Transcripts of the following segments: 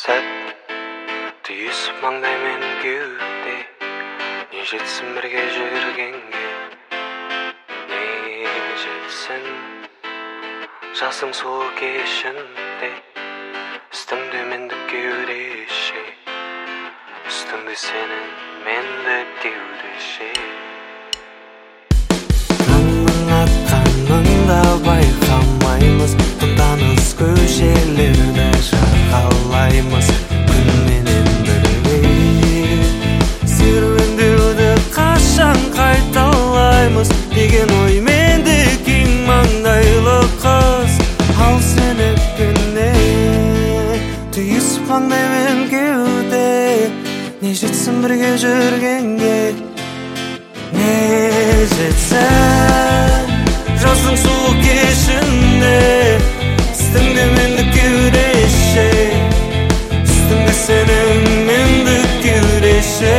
сәт түйісіп маңдаймен кеуде, не жетсін бірге жүргенге, не жетсін жасың суық кешінде, үстіңде мендік кеудеше, үстіңде сенің мендік кеудеше. Таңның атқанын да байқамаймыз, тұнданыс көшелерді жағалаймыз, күнменен бірге серуендеуді қашан қайталаймыз деген ойменде кең маңдайлы қыз. Ал сен өпкенде түйісіп маңдаймен кеуде, не жетсін бірге жүргенге, не жетсін жаздың суық кешінде, үстіңде мендік кеудеше, үстіңде сенің мендік кеудеше.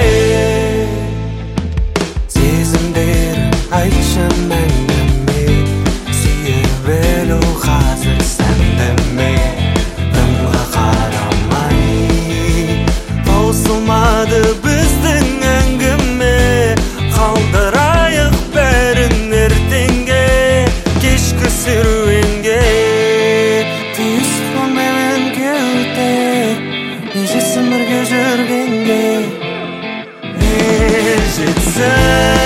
Сезімдерін айтшы мәңгіме, сүйе білу қазір сәнді ме? Дымға қарамай таусылмады біздің әңгіме, қалдырайық бәрін ертеңге, кешкі серуенге. Түйісіп маңдаймен кеуде, не жетсін бірге жүргенге, не жетсін